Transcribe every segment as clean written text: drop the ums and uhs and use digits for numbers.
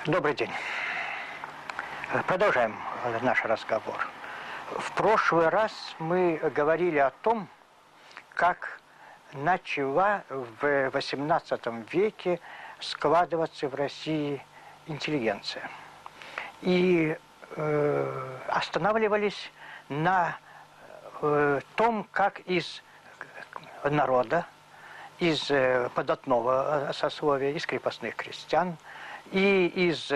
Добрый день. Продолжаем наш разговор. В прошлый раз мы говорили о том, как начала в XVIII веке складываться в России интеллигенция. И останавливались на том, как из народа, из податного сословия, из крепостных крестьян и из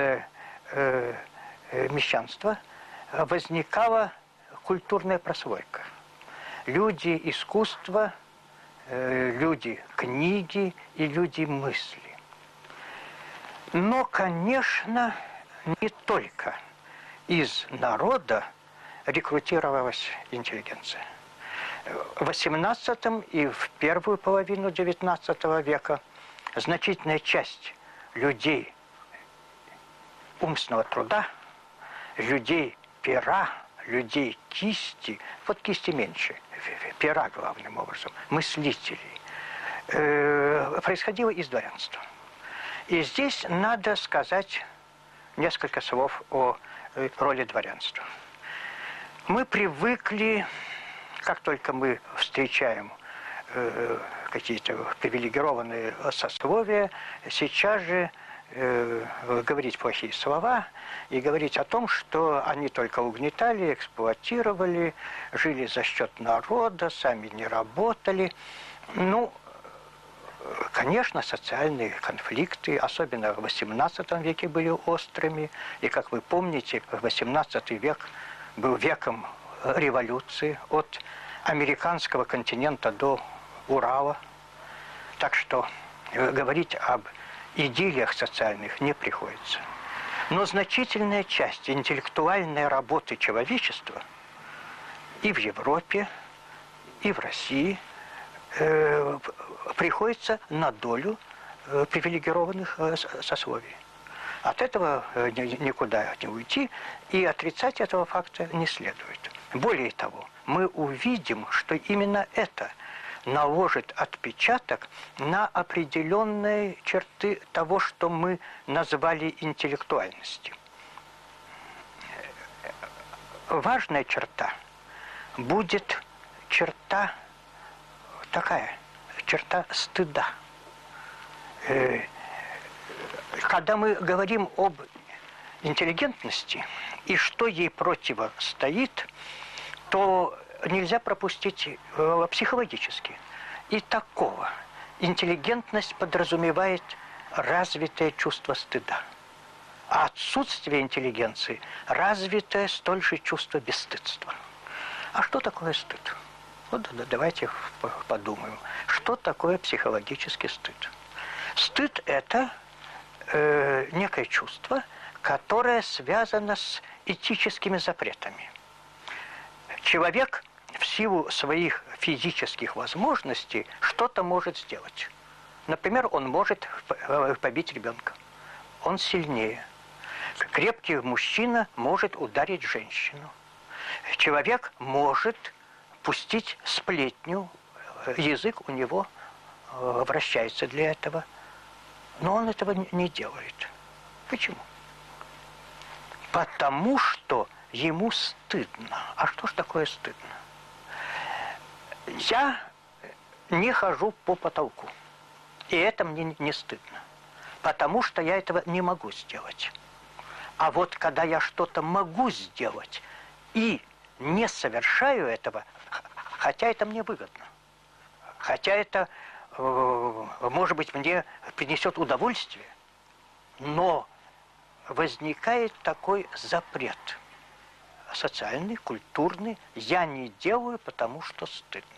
мещанства возникала культурная прослойка. Люди искусства, люди книги и люди мысли. Но, конечно, не только из народа рекрутировалась интеллигенция. В XVIII и в первую половину XIX века значительная часть людей умственного труда, людей пера, людей кисти, вот кисти меньше, пера главным образом, мыслителей, происходило из дворянства. И здесь надо сказать несколько слов о роли дворянства. Мы привыкли, как только мы встречаем какие-то привилегированные сословия, сейчас же говорить плохие слова и говорить о том, что они только угнетали, эксплуатировали, жили за счет народа, сами не работали. Ну, конечно, социальные конфликты, особенно в XVIII веке, были острыми. И, как вы помните, XVIII век был веком революции от американского континента до Урала. Так что говорить об идиллиях социальных не приходится. Но значительная часть интеллектуальной работы человечества и в Европе, и в России приходится на долю привилегированных сословий. От этого никуда не уйти, и отрицать этого факта не следует. Более того, мы увидим, что именно это наложит отпечаток на определенные черты того, что мы назвали интеллектуальностью. Важная черта будет черта такая, черта стыда. Когда мы говорим об интеллигентности и что ей противостоит, то нельзя пропустить психологически. И такого. Интеллигентность подразумевает развитое чувство стыда. А отсутствие интеллигенции – развитое столь же чувство бесстыдства. А что такое стыд? Вот давайте подумаем. Что такое психологический стыд? Стыд – это некое чувство, которое связано с этическими запретами. Человек в силу своих физических возможностей что-то может сделать. Например, он может побить ребенка. Он сильнее. Крепкий мужчина может ударить женщину. Человек может пустить сплетню. Язык у него вращается для этого. Но он этого не делает. Почему? Потому что ему стыдно. А что ж такое стыдно? Я не хожу по потолку. И это мне не стыдно. Потому что я этого не могу сделать. А вот когда я что-то могу сделать и не совершаю этого, хотя это мне выгодно, хотя это, может быть, мне принесет удовольствие, но возникает такой запрет. Социальный, культурный, я не делаю, потому что стыдно.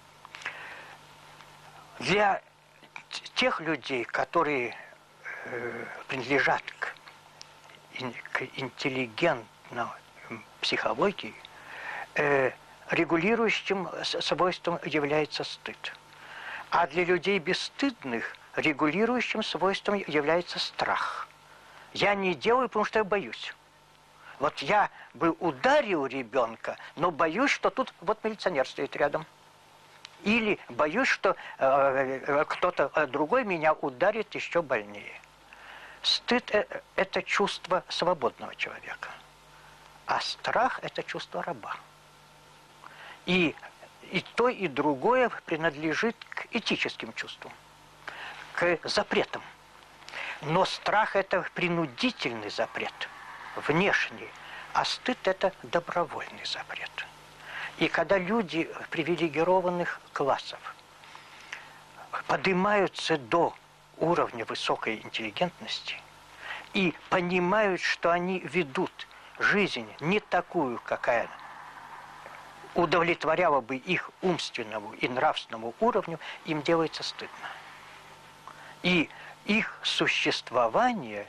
Для тех людей, которые принадлежат к интеллигентной психологии, регулирующим свойством является стыд. А для людей бесстыдных регулирующим свойством является страх. Я не делаю, потому что я боюсь. Вот я бы ударил ребенка, но боюсь, что тут вот милиционер стоит рядом. Или боюсь, что кто-то другой меня ударит еще больнее. Стыд – это чувство свободного человека, а страх – это чувство раба. И то, и другое принадлежит к этическим чувствам, к запретам. Но страх – это принудительный запрет, внешний, а стыд – это добровольный запрет. И когда люди привилегированных классов поднимаются до уровня высокой интеллигентности и понимают, что они ведут жизнь не такую, какая удовлетворяла бы их умственному и нравственному уровню, им делается стыдно. И их существование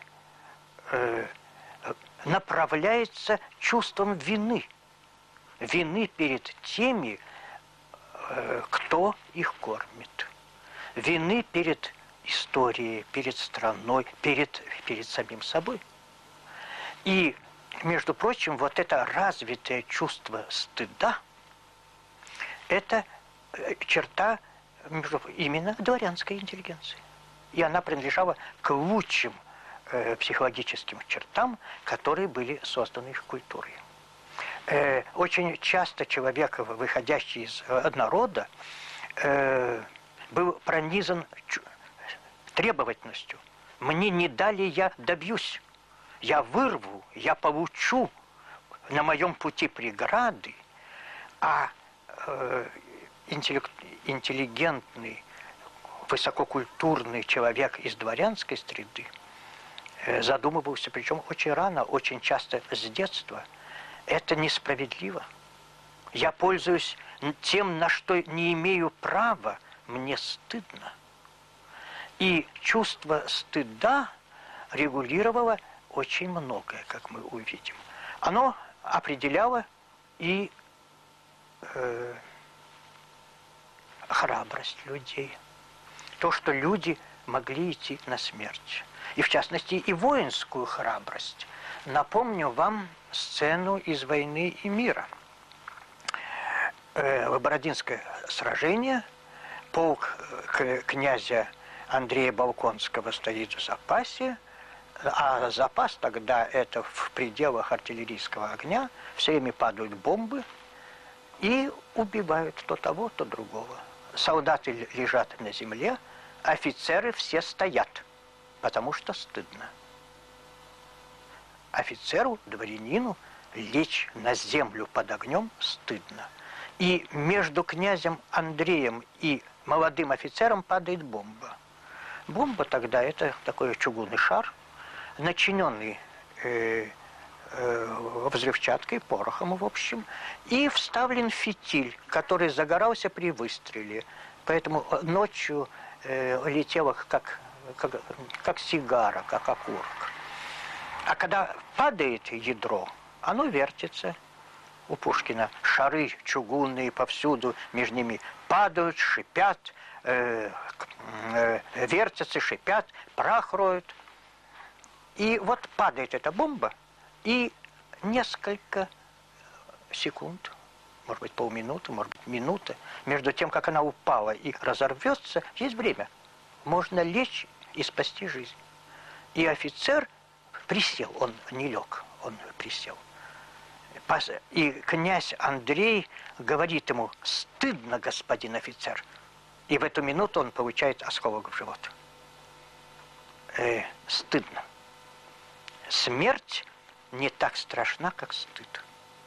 направляется чувством вины. Вины перед теми, кто их кормит. Вины перед историей, перед страной, перед самим собой. И, между прочим, вот это развитое чувство стыда – это черта именно дворянской интеллигенции. И она принадлежала к лучшим психологическим чертам, которые были созданы их культурой. Очень часто человек, выходящий из народа, был пронизан требовательностью. Мне не дали, я добьюсь. Я вырву, я получу. На моем пути преграды. А интеллигентный, высококультурный человек из дворянской среды задумывался, причем очень рано, очень часто с детства. Это несправедливо. Я пользуюсь тем, на что не имею права, мне стыдно. И чувство стыда регулировало очень многое, как мы увидим. Оно определяло и храбрость людей. То, что люди могли идти на смерть. И, в частности, и воинскую храбрость. Напомню вам сцену из «Войны и мира». Бородинское сражение. Полк князя Андрея Болконского стоит в запасе. А запас тогда это в пределах артиллерийского огня. Все время падают бомбы. И убивают то того, то другого. Солдаты лежат на земле, офицеры все стоят, потому что стыдно. Офицеру, дворянину лечь на землю под огнем стыдно. И между князем Андреем и молодым офицером падает бомба. Бомба тогда это такой чугунный шар, начиненный взрывчаткой, порохом, в общем, и вставлен фитиль, который загорался при выстреле. Поэтому ночью летело как сигара, как окурок. А когда падает ядро, оно вертится. У Пушкина шары чугунные повсюду, между ними падают, шипят, вертятся, шипят, прах роют. И вот падает эта бомба, и несколько секунд, может быть, полминуты, может быть, минута, между тем, как она упала и разорвется, есть время. Можно лечь и спасти жизнь. И офицер присел, он не лег, он присел. И князь Андрей говорит ему: «Стыдно, господин офицер». И в эту минуту он получает осколок в живот. Стыдно. Смерть не так страшна, как стыд.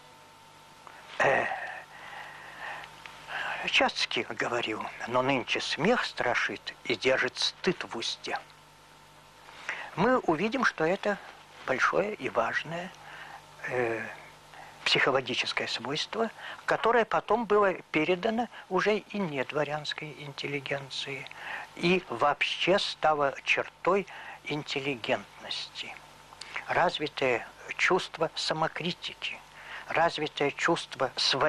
Чацкий говорил: «Но нынче смех страшит и держит стыд в узде». Мы увидим, что это большое и важное психологическое свойство, которое потом было передано уже и не дворянской интеллигенции, и вообще стало чертой интеллигентности. Развитое чувство самокритики, развитое чувство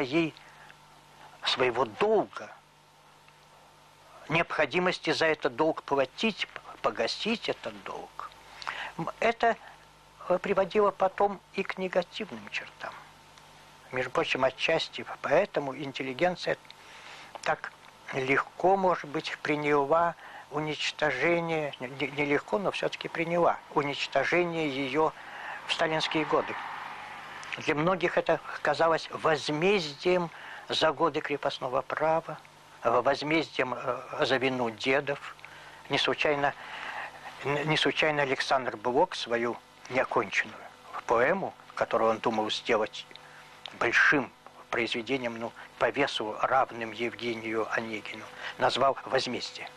своего долга, необходимости за этот долг платить, погасить этот долг. Это приводило потом и к негативным чертам. Между прочим, отчасти поэтому интеллигенция так легко, может быть, приняла уничтожение, нелегко, но все-таки приняла уничтожение ее в сталинские годы. Для многих это казалось возмездием за годы крепостного права, возмездием за вину дедов. Не случайно Александр Блок свою неоконченную поэму, которую он думал сделать большим произведением, ну, по весу равным Евгению Онегину, назвал «Возмездие».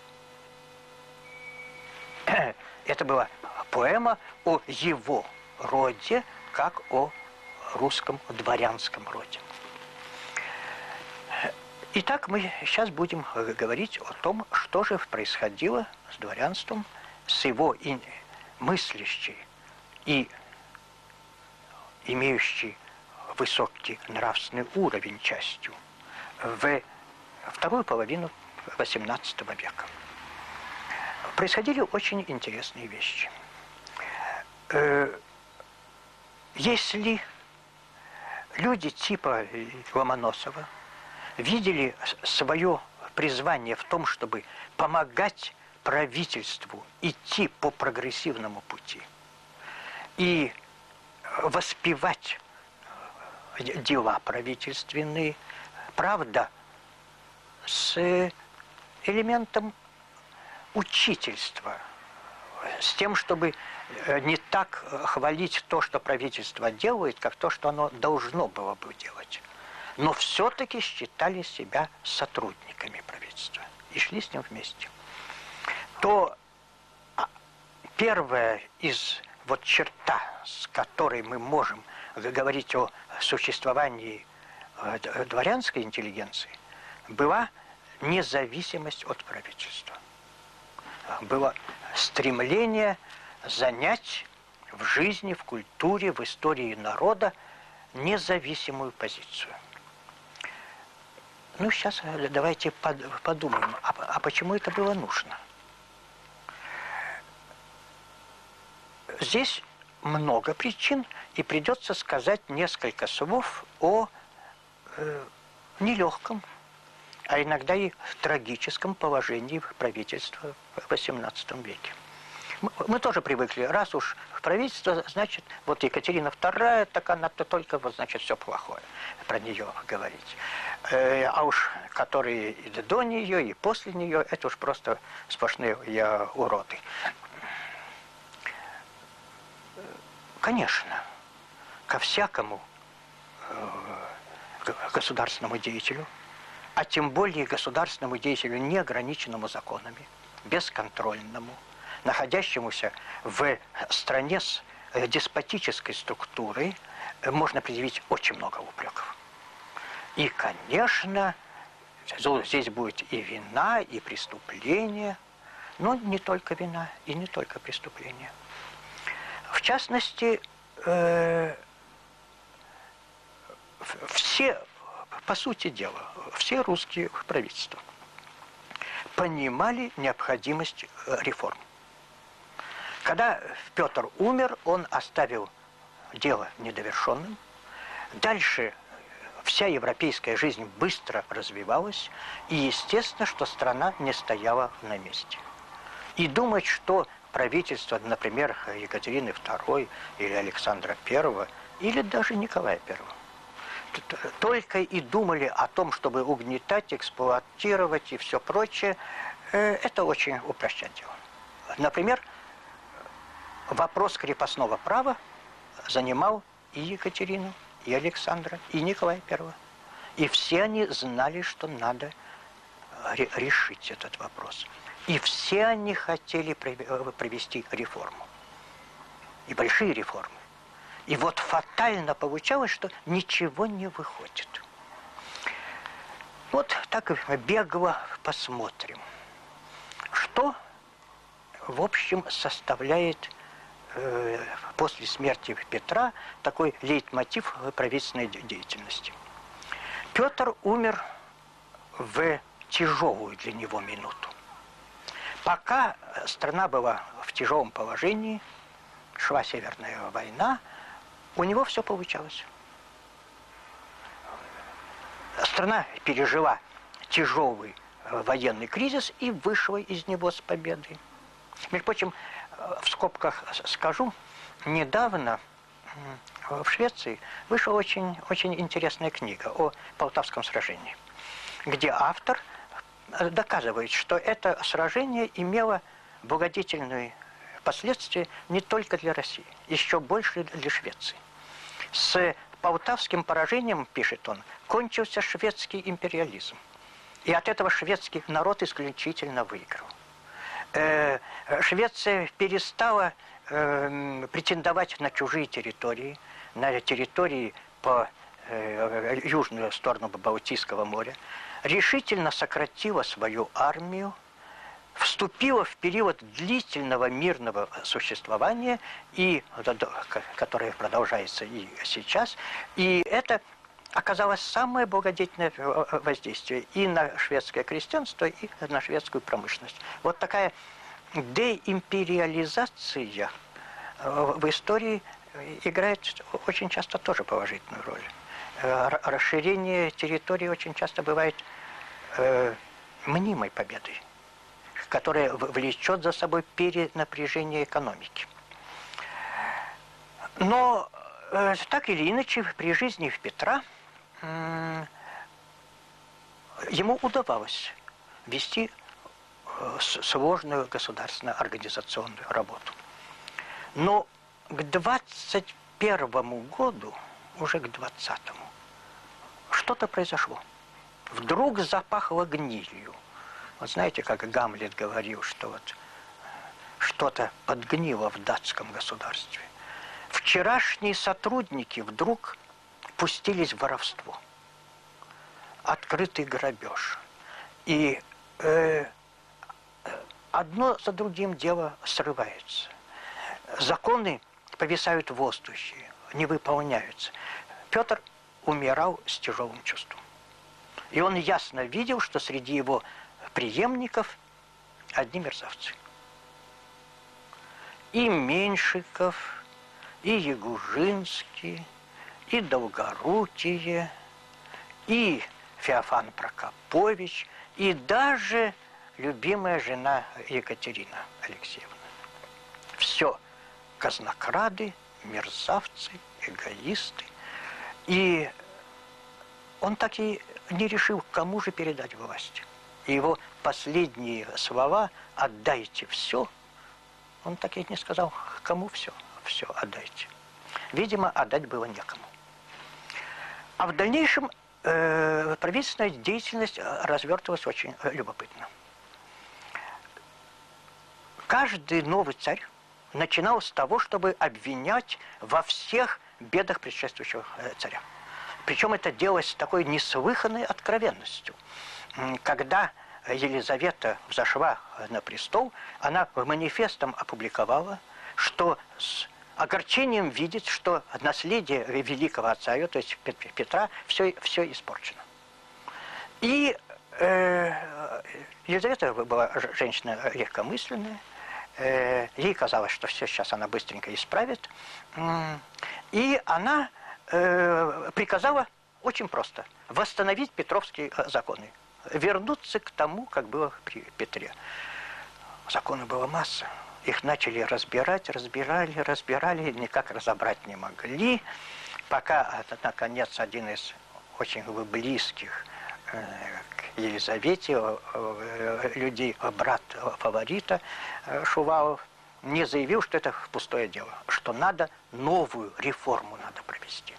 Это была поэма о его роде, как о русском дворянском роде. Итак, мы сейчас будем говорить о том, что же происходило с дворянством, с его мыслящей и имеющей высокий нравственный уровень частью в вторую половину XVIII века. Происходили очень интересные вещи. Если люди типа Ломоносова видели свое призвание в том, чтобы помогать правительству идти по прогрессивному пути и воспевать дела правительственные, правда, с элементом учительства, с тем, чтобы не так хвалить то, что правительство делает, как то, что оно должно было бы делать. Но все-таки считали себя сотрудниками правительства и шли с ним вместе. То первая из черта, с которой мы можем говорить о существовании дворянской интеллигенции, была независимость от правительства. Было стремление занять в жизни, в культуре, в истории народа независимую позицию. Ну, сейчас давайте подумаем, а почему это было нужно? Здесь много причин, и придется сказать несколько слов о нелегком, а иногда и трагическом положении правительства в XVIII веке. Мы тоже привыкли, раз уж правительство, значит, вот Екатерина II, так она-то только, вот, значит, все плохое про нее говорить. А уж которые и до нее, и после нее, это уж просто сплошные уроды. Конечно, ко всякому государственному деятелю, а тем более государственному деятелю, не ограниченному законами, бесконтрольному, находящемуся в стране с деспотической структурой, можно предъявить очень много упреков. И, конечно, здесь будет и вина, и преступление, но не только вина и не только преступление. В частности, все, по сути дела, все русские правительства понимали необходимость реформ. Когда Петр умер, он оставил дело недовершенным. Дальше вся европейская жизнь быстро развивалась, и естественно, что страна не стояла на месте. И думать, что правительство, например, Екатерины II или Александра I, или даже Николая I, только и думали о том, чтобы угнетать, эксплуатировать и все прочее, это очень упрощает дело. Например, вопрос крепостного права занимал и Екатерину, и Александра, и Николая I. И все они знали, что надо решить этот вопрос. И все они хотели провести реформу. И большие реформы. И вот фатально получалось, что ничего не выходит. Вот так бегло посмотрим, что, в общем, составляет после смерти Петра такой лейтмотив правительственной деятельности. Петр умер в тяжелую для него минуту. Пока страна была в тяжелом положении, шла Северная война, у него все получалось. Страна пережила тяжелый военный кризис и вышла из него с победой. Между прочим, в скобках скажу, недавно в Швеции вышла очень, очень интересная книга о Полтавском сражении, где автор доказывает, что это сражение имело благодетельные последствия не только для России, еще больше для Швеции. С Полтавским поражением, пишет он, кончился шведский империализм. И от этого шведский народ исключительно выиграл. Швеция перестала претендовать на чужие территории, на территории по южную сторону Балтийского моря, решительно сократила свою армию, вступила в период длительного мирного существования, которое продолжается и сейчас, и это оказалось самое благодетельное воздействие и на шведское крестьянство, и на шведскую промышленность. Вот такая деимпериализация в истории играет очень часто тоже положительную роль. Расширение территории очень часто бывает мнимой победой, которая влечет за собой перенапряжение экономики. Но так или иначе, при жизни Петра ему удавалось вести сложную государственно-организационную работу. Но к 21 году, уже к 20-му, что-то произошло. Вдруг запахло гнилью. Вот знаете, как Гамлет говорил, что вот что-то подгнило в датском государстве. Вчерашние сотрудники вдруг пустились в воровство. Открытый грабеж. И одно за другим дело срывается. Законы повисают в воздухе, не выполняются. Петр умирал с тяжелым чувством. И он ясно видел, что среди его преемников одни мерзавцы. И Меньшиков, и Ягужинский, и Долгорукие, и Феофан Прокопович, и даже любимая жена Екатерина Алексеевна. Все казнокрады, мерзавцы, эгоисты. И он так и не решил, кому же передать власть. И его последние слова «отдайте все», он так и не сказал, кому все отдайте. Видимо, отдать было некому. А в дальнейшем правительственная деятельность развертывалась очень любопытно. Каждый новый царь начинал с того, чтобы обвинять во всех бедах предшествующего царя. Причем это делалось с такой неслыханной откровенностью. Когда Елизавета взошла на престол, она манифестом опубликовала, что с огорчением видит, что наследие великого отца ее, то есть Петра, все испорчено. И Елизавета была женщина легкомысленная, ей казалось, что все сейчас она быстренько исправит, и она приказала очень просто восстановить петровские законы, вернуться к тому, как было при Петре. Законов была масса. Их начали разбирали, никак разобрать не могли, пока, наконец, один из очень близких к Елизавете людей, брат фаворита Шувалов, не заявил, что это пустое дело, что надо новую реформу надо провести.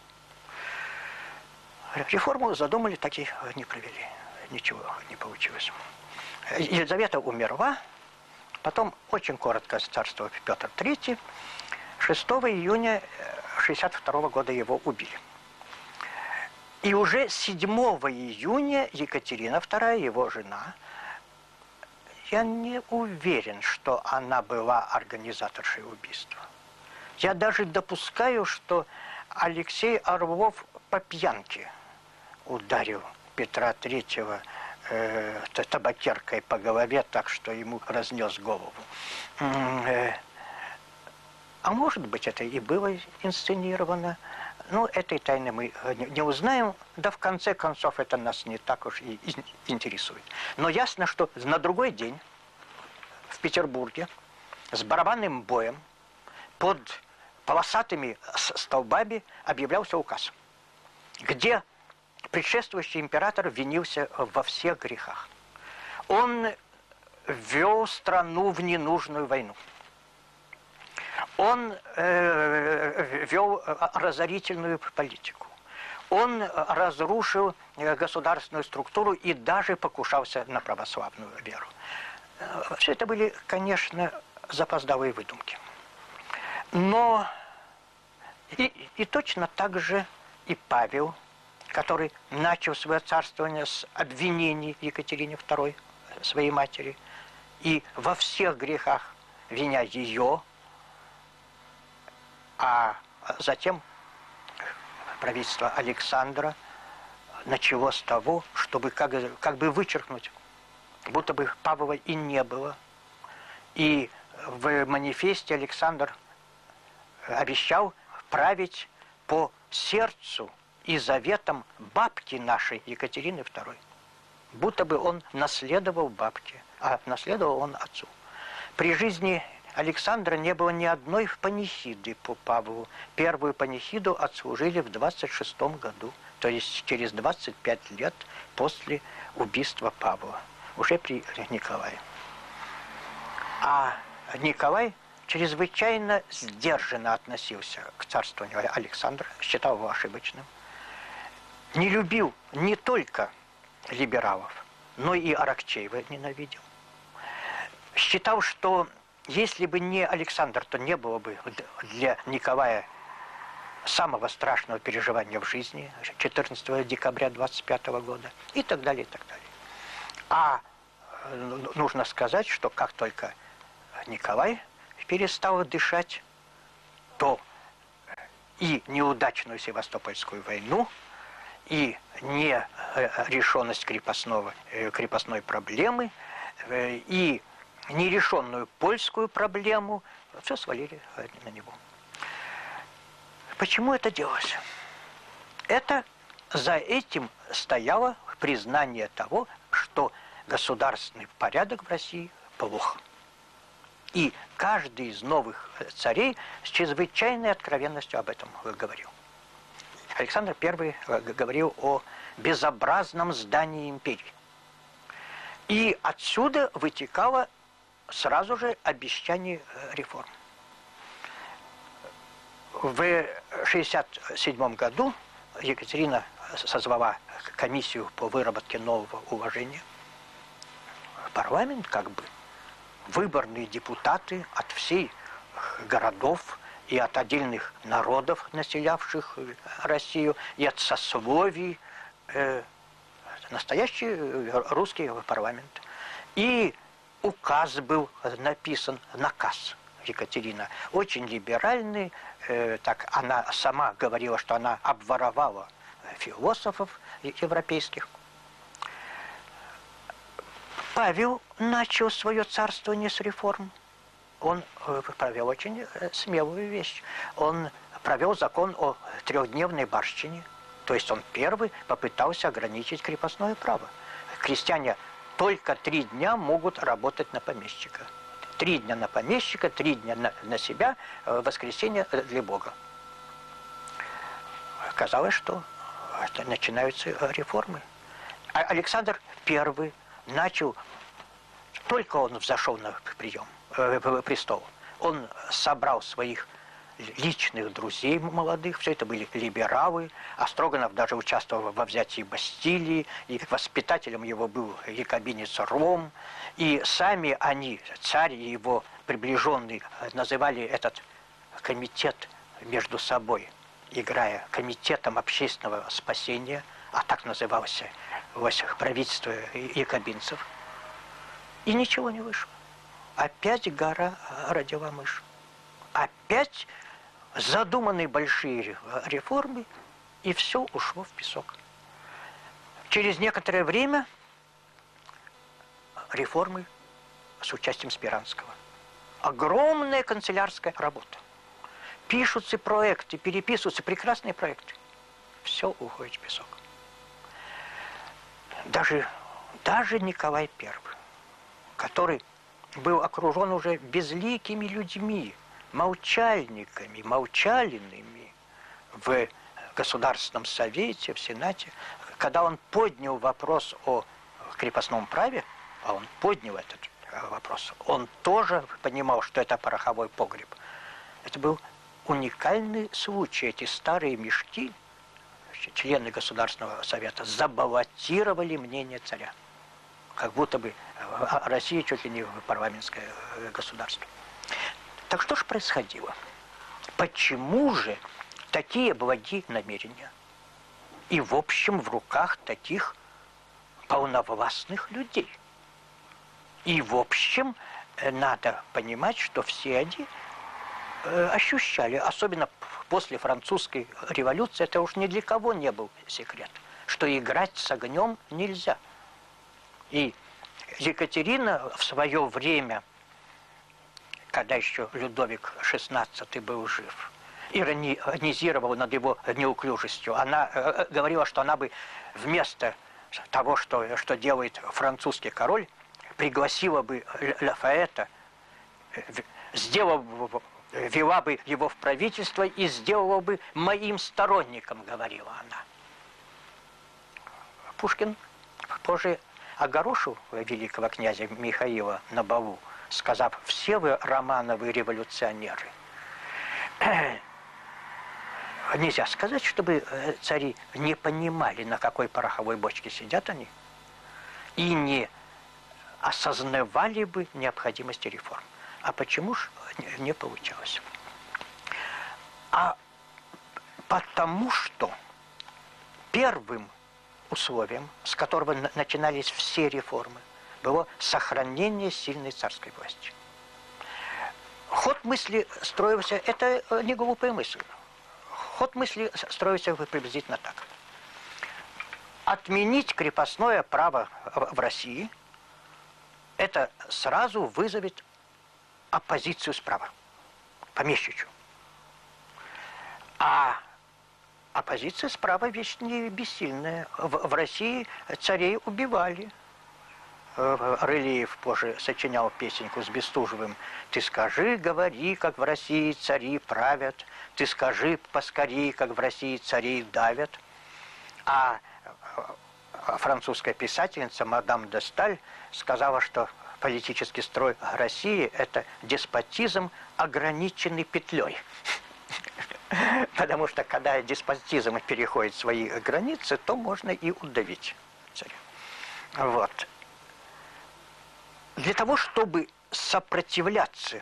Реформу задумали, так и не провели. Ничего не получилось. Елизавета умерла, потом очень коротко царствовал Петр III. 6 июня 1962 года его убили. И уже 7 июня Екатерина II, его жена, я не уверен, что она была организаторшей убийства. Я даже допускаю, что Алексей Орлов по пьянке ударил Петра III табакеркой по голове, так что ему разнес голову. А может быть, это и было инсценировано, Ну, этой тайны мы не узнаем, да в конце концов это нас не так уж и интересует. Но ясно, что на другой день в Петербурге с барабанным боем под полосатыми столбами объявлялся указ, где предшествующий император винился во всех грехах. Он ввел страну в ненужную войну. Он вел разорительную политику. Он разрушил государственную структуру и даже покушался на православную веру. Все это были, конечно, запоздалые выдумки. Но и точно так же и Павел, который начал свое царствование с обвинений Екатерине II, своей матери, и во всех грехах виня ее, а затем правительство Александра начало с того, чтобы как бы вычеркнуть, будто бы Павла и не было. И в манифесте Александр обещал править по сердцу и заветам бабки нашей Екатерины II. Будто бы он наследовал бабке, а наследовал он отцу. При жизни Александра не было ни одной панихиды по Павлу. Первую панихиду отслужили в 26 году, то есть через 25 лет после убийства Павла, уже при Николае. А Николай чрезвычайно сдержанно относился к царствованию Александра, считал его ошибочным. Не любил не только либералов, но и Аракчеева ненавидел. Считал, что если бы не Александр, то не было бы для Николая самого страшного переживания в жизни 14 декабря 25 года и так далее, и так далее. А нужно сказать, что как только Николай перестал дышать, то и неудачную Севастопольскую войну, и нерешенность крепостной проблемы, и нерешенную польскую проблему, все свалили на него. Почему это делалось? Это за этим стояло признание того, что государственный порядок в России плох. И каждый из новых царей с чрезвычайной откровенностью об этом говорил. Александр I говорил о безобразном здании империи. И отсюда вытекало сразу же обещание реформ. В 1967 году Екатерина созвала комиссию по выработке нового уложения. Парламент, как бы, выборные депутаты от всех городов и от отдельных народов, населявших Россию, и от сословий, настоящий русский парламент. И указ был написан, наказ Екатерина, очень либеральный. Так она сама говорила, что она обворовала философов европейских. Павел начал свое царствование с реформ. Он провел очень смелую вещь. Он провел закон о трехдневной барщине. То есть он первый попытался ограничить крепостное право. Крестьяне только 3 дня могут работать на помещика. 3 дня на помещика, 3 дня на себя, воскресенье для Бога. Казалось, что начинаются реформы. А Александр I начал, только он взошел на престол, он собрал своих личных друзей молодых, все это были либералы, а Строганов даже участвовал во взятии Бастилии, и воспитателем его был якобинец Ром, и сами они, царь и его приближенные, называли этот комитет между собой, играя комитетом общественного спасения, а так назывался правительство якобинцев, и ничего не вышло. Опять гора родила мышь. Опять задуманы большие реформы, и все ушло в песок. Через некоторое время реформы с участием Спиранского. Огромная канцелярская работа. Пишутся проекты, переписываются прекрасные проекты. Все уходит в песок. Даже Николай I, который был окружен уже безликими людьми, молчальниками, молчалинами в Государственном Совете, в Сенате, когда он поднял вопрос о крепостном праве, а он поднял этот вопрос, он тоже понимал, что это пороховой погреб. Это был уникальный случай. Эти старые мешки, члены Государственного Совета, забаллотировали мнение царя. Как будто бы Россия чуть ли не парламентское государство. Так что же происходило? Почему же такие благие намерения? И в общем в руках таких полновластных людей. И в общем надо понимать, что все они ощущали, особенно после французской революции, это уж ни для кого не был секрет, что играть с огнем нельзя. И Екатерина в свое время, когда еще Людовик XVI был жив, иронизировала над его неуклюжестью. Она говорила, что она бы вместо того, что делает французский король, пригласила бы Лафаэта, вела бы его в правительство и сделала бы моим сторонником, говорила она. Пушкин позже огорошил великого князя Михаила на балу, сказав: «Все вы, Романовы, революционеры». Нельзя сказать, чтобы цари не понимали, на какой пороховой бочке сидят они, и не осознавали бы необходимости реформ. А почему ж не получалось? А потому что первым условием, с которого начинались все реформы, было сохранение сильной царской власти. Ход мысли строился, это не глупая мысль, ход мысли строился приблизительно так. Отменить крепостное право в России, это сразу вызовет оппозицию справа, помещичью. А оппозиция справа вещь не бессильная. В России царей убивали. Рылеев позже сочинял песенку с Бестужевым: «Ты скажи, говори, как в России цари правят, ты скажи поскорей, как в России царей давят». А французская писательница мадам де Сталь сказала, что политический строй России – это деспотизм, ограниченный петлей. Потому что, когда деспотизм переходит свои границы, то можно и удавить царя. Вот. Для того, чтобы сопротивляться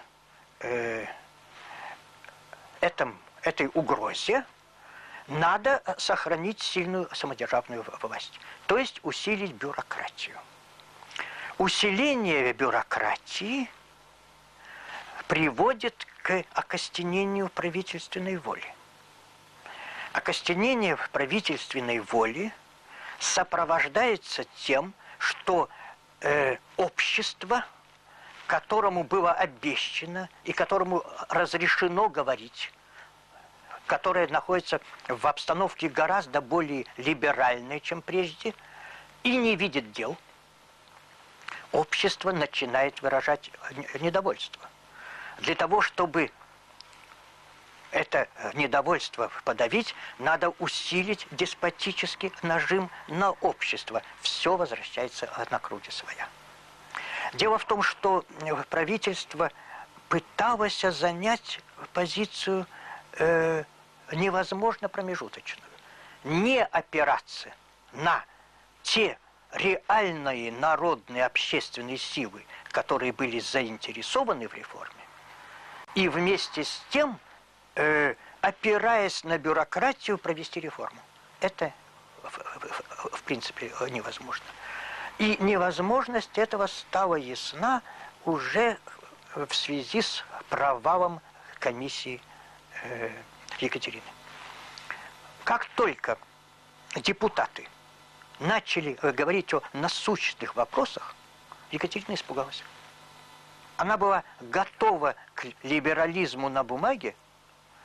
этой угрозе, надо сохранить сильную самодержавную власть, то есть усилить бюрократию. Усиление бюрократии приводит к окостенению правительственной воли. Окостенение правительственной воли сопровождается тем, что общество, которому было обещано и которому разрешено говорить, которое находится в обстановке гораздо более либеральной, чем прежде, и не видит дел, общество начинает выражать недовольство. Для того, чтобы это недовольство подавить, надо усилить деспотический нажим на общество. Все возвращается на круги своя. Дело в том, что правительство пыталось занять позицию невозможно промежуточную. Не опираться на те реальные народные общественные силы, которые были заинтересованы в реформе, и вместе с тем, опираясь на бюрократию, провести реформу. Это, в принципе, невозможно. И невозможность этого стала ясна уже в связи с провалом комиссии Екатерины. Как только депутаты начали говорить о насущных вопросах, Екатерина испугалась. Она была готова к либерализму на бумаге,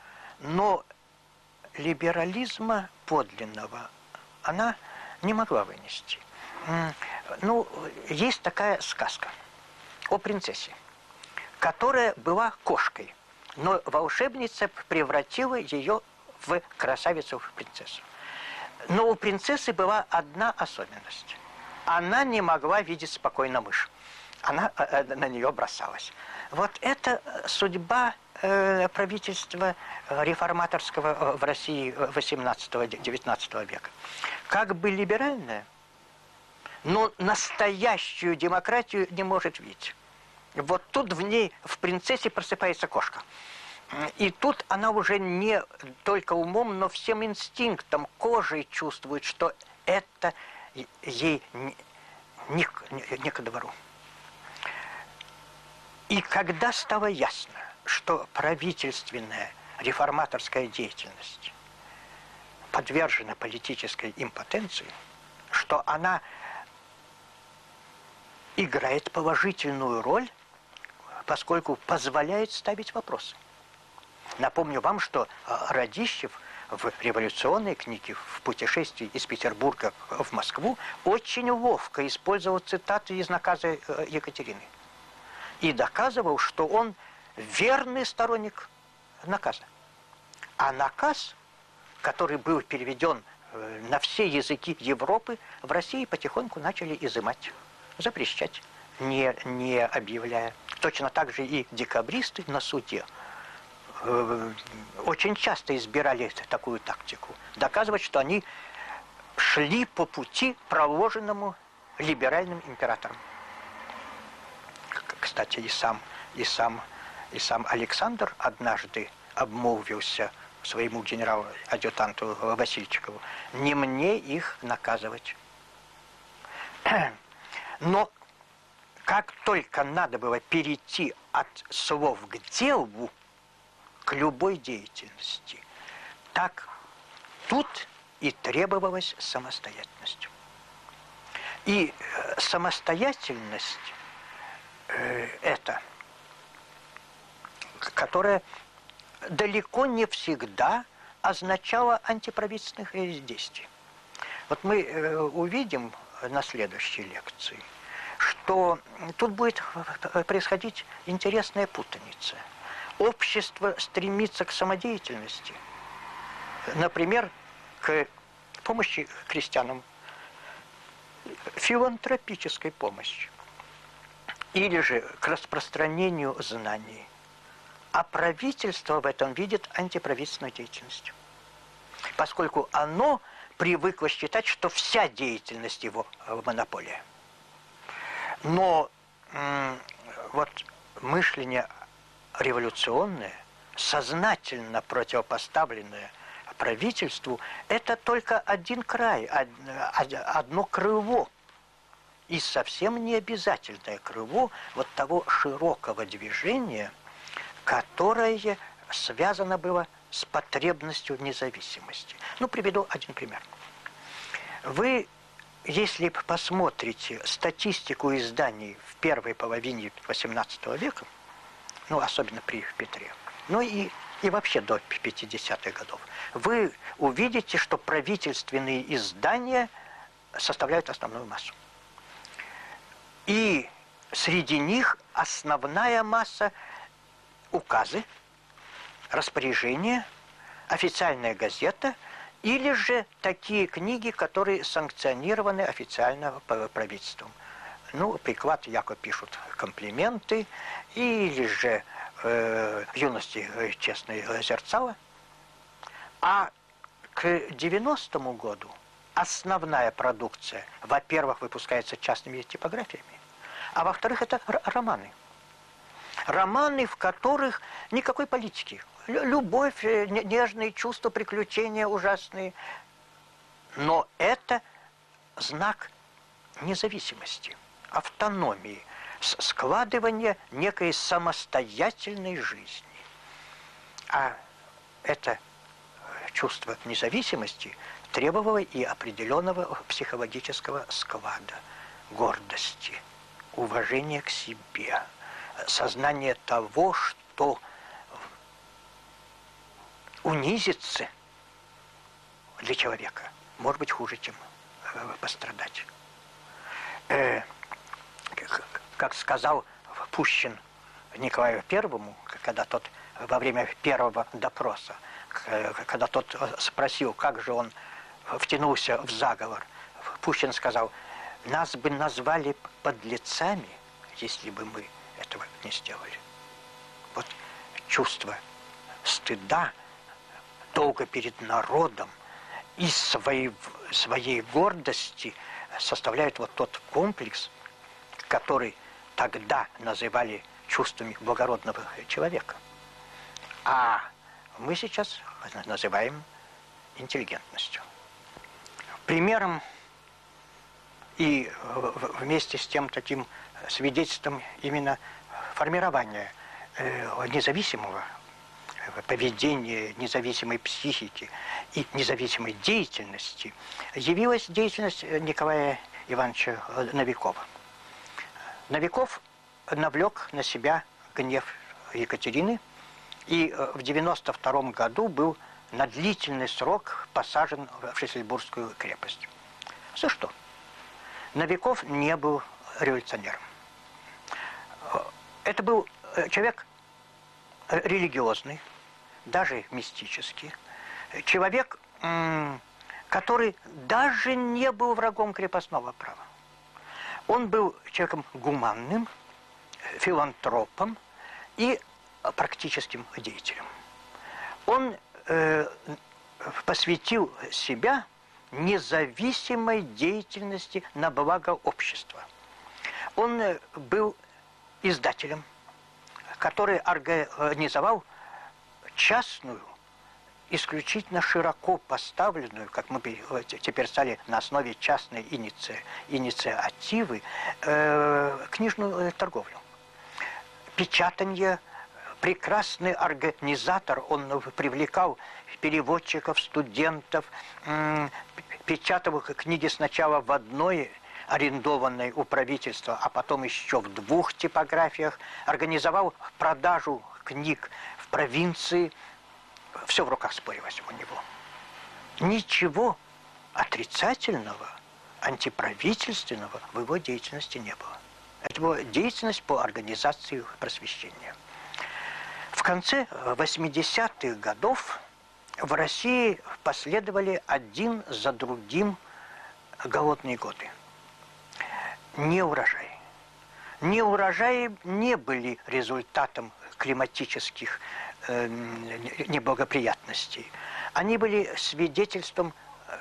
Но либерализма подлинного она не могла вынести. Ну, есть такая сказка о принцессе, которая была кошкой, но волшебница превратила ее в красавицу, в принцессу. Но у принцессы была одна особенность. Она не могла видеть спокойно мышь. Она на нее бросалась. Вот это судьба правительства реформаторского в России XVIII-XIX века. Как бы либеральное, но настоящую демократию не может видеть. Вот тут в ней, в принцессе, просыпается кошка. И тут она уже не только умом, но всем инстинктом, кожей чувствует, что это ей не к двору. И когда стало ясно, что правительственная реформаторская деятельность подвержена политической импотенции, что она играет положительную роль, поскольку позволяет ставить вопросы. Напомню вам, что Радищев в революционной книге «В путешествии из Петербурга в Москву» очень ловко использовал цитаты из наказа Екатерины. И доказывал, что он верный сторонник наказа. А наказ, который был переведен на все языки Европы, в России потихоньку начали изымать, запрещать, не объявляя. Точно так же и декабристы на суде очень часто избирали такую тактику. Доказывать, что они шли по пути, проложенному либеральным императором. Кстати, и сам Александр однажды обмолвился своему генералу-адъютанту Васильчикову: не мне их наказывать. Но как только надо было перейти от слов к делу, к любой деятельности, так тут и требовалась самостоятельность. И самостоятельность это, которая далеко не всегда означала антиправительственных действий. Вот мы увидим на следующей лекции, что тут будет происходить интересная путаница. Общество стремится к самодеятельности, например, к помощи крестьянам, филантропической помощи, или же к распространению знаний. А правительство в этом видит антиправительственную деятельность, поскольку оно привыкло считать, что вся деятельность его монополия. Но вот мышление революционное, сознательно противопоставленное правительству, это только один край, одно крыло. И совсем не обязательное крыло вот того широкого движения, которое связано было с потребностью независимости. Ну, приведу один пример. Вы, если посмотрите статистику изданий в первой половине XVIII века, ну, особенно при Петре, ну и вообще до 50-х годов, вы увидите, что правительственные издания составляют основную массу. И среди них основная масса – указы, распоряжения, официальная газета или же такие книги, которые санкционированы официально правительством. Ну, приклад яко пишут комплименты, или же в юности честные зерцало. А к 90-му году основная продукция, во-первых, выпускается частными типографиями, а во-вторых, это романы. Романы, в которых никакой политики. Любовь, нежные чувства, приключения ужасные. Но это знак независимости, автономии, складывания некой самостоятельной жизни. А это чувство независимости требовало и определенного психологического склада, гордости, уважения к себе, сознание того, что унизиться для человека может быть хуже, чем пострадать. Как сказал Пущин Николаю Первому, когда тот во время первого допроса, когда тот спросил, как же он втянулся в заговор, Пущин сказал: нас бы назвали подлецами, если бы мы этого не сделали. Вот чувство стыда, долга перед народом и своей гордости составляют вот тот комплекс, который тогда называли чувствами благородного человека. А мы сейчас называем интеллигентностью. Примером и вместе с тем таким свидетельством именно формирования независимого поведения, независимой психики и независимой деятельности явилась деятельность Николая Ивановича Новикова. Новиков навлек на себя гнев Екатерины и в 1992 году был на длительный срок посажен в Шлиссельбургскую крепость. За что? Новиков не был революционером. Это был человек религиозный, даже мистический. Человек, который даже не был врагом крепостного права. Он был человеком гуманным, филантропом и практическим деятелем. Он посвятил себя независимой деятельности на благо общества. Он был издателем, который организовал частную, исключительно широко поставленную, как мы теперь стали на основе частной инициативы, книжную торговлю. Печатание, прекрасный организатор, он привлекал переводчиков, студентов, печатал книги сначала в одной арендованной у правительства, а потом еще в 2 типографиях, организовал продажу книг в провинции. Все в руках спорилось у него. Ничего отрицательного, антиправительственного в его деятельности не было. Это была деятельность по организации просвещения. В конце 80-х годов в России последовали один за другим голодные годы. Неурожаи. Неурожаи не были результатом климатических неблагоприятностей. Они были свидетельством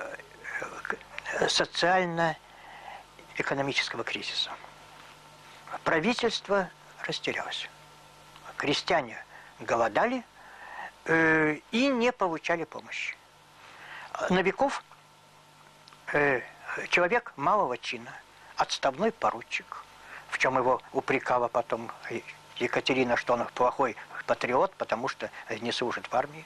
социально-экономического кризиса. Правительство растерялось. Крестьяне голодали и не получали помощи. Новиков, человек малого чина, отставной поручик, в чем его упрекала потом Екатерина, что он плохой патриот, потому что не служит в армии.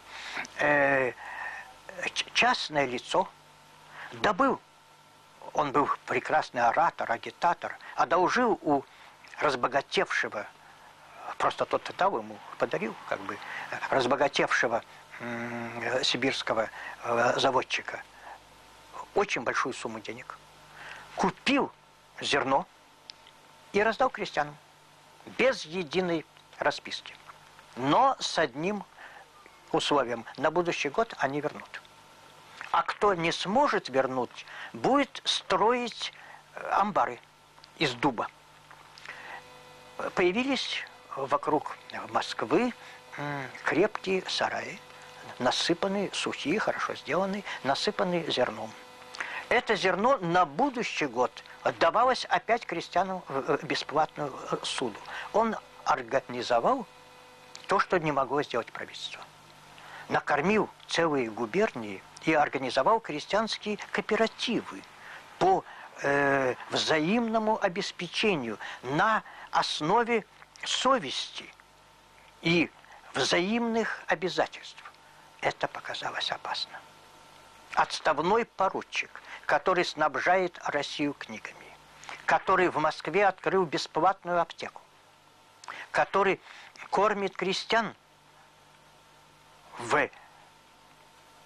Частное лицо добыл, он был прекрасный оратор, агитатор, одолжил у разбогатевшего, просто тот дал ему, подарил, как бы, разбогатевшего сибирского заводчика очень большую сумму денег, купил зерно и раздал крестьянам без единой расписки. Но с одним условием: на будущий год они вернут. А кто не сможет вернуть, будет строить амбары из дуба. Появились вокруг Москвы крепкие сараи, насыпанные, сухие, хорошо сделанные, насыпанные зерном. Это зерно на будущий год отдавалось опять крестьянам в бесплатную суду. Он организовал то, что не могло сделать правительство. Накормил целые губернии и организовал крестьянские кооперативы по взаимному обеспечению на основе совести и взаимных обязательств. Это показалось опасно. Отставной поручик, который снабжает Россию книгами, который в Москве открыл бесплатную аптеку, который кормит крестьян в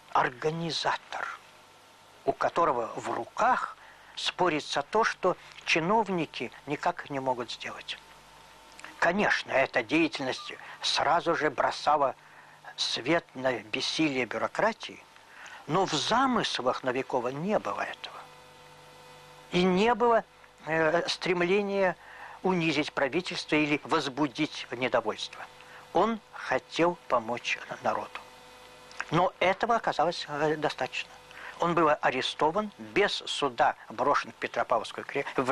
организатор, у которого в руках спорится то, что чиновники никак не могут сделать. Конечно, эта деятельность сразу же бросала свет на бессилие бюрократии, но в замыслах Новикова не было этого. И не было стремления унизить правительство или возбудить недовольство. Он хотел помочь народу. Но этого оказалось достаточно. Он был арестован, без суда брошен в Петропавловскую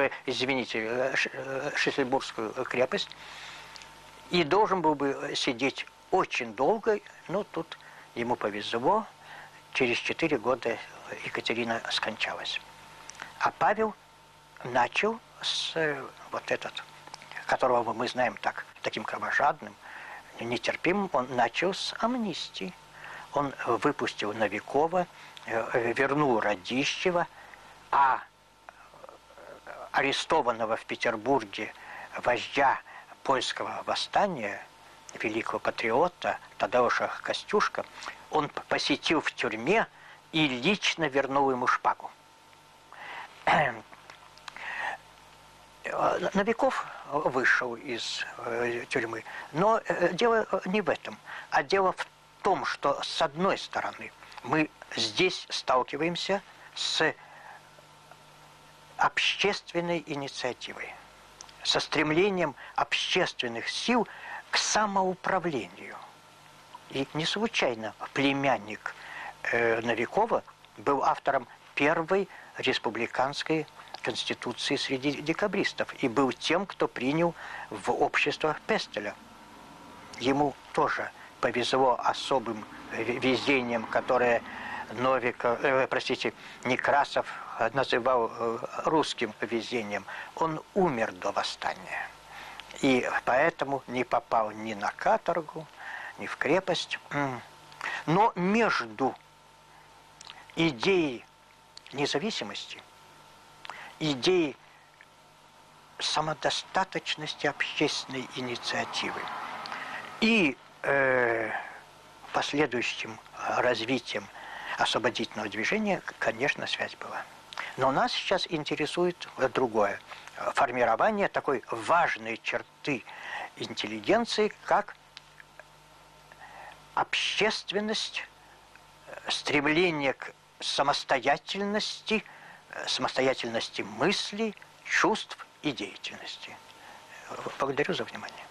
Шлиссельбургскую крепость и должен был бы сидеть очень долго, но тут ему повезло, через 4 года Екатерина скончалась. А Павел начал с вот этот, которого мы знаем таким кровожадным, нетерпимым, он начал с амнистии. Он выпустил Новикова, вернул Радищева, а арестованного в Петербурге вождя польского восстания, великого патриота Тадеуша Костюшка, он посетил в тюрьме и лично вернул ему шпагу. Новиков вышел из тюрьмы, но дело не в этом, а дело в том, что с одной стороны мы здесь сталкиваемся с общественной инициативой, со стремлением общественных сил к самоуправлению. И не случайно племянник Новикова был автором первой республиканской конституции среди декабристов и был тем, кто принял в общество Пестеля. Ему тоже повезло особым везением, которое Некрасов называл русским везением. Он умер до восстания. И поэтому не попал ни на каторгу, ни в крепость. Но между идеей независимости, идеей самодостаточности общественной инициативы и последующим развитием освободительного движения, конечно, связь была. Но нас сейчас интересует другое. Формирование такой важной черты интеллигенции, как общественность, стремление к самостоятельности мыслей, чувств и деятельности. Благодарю за внимание.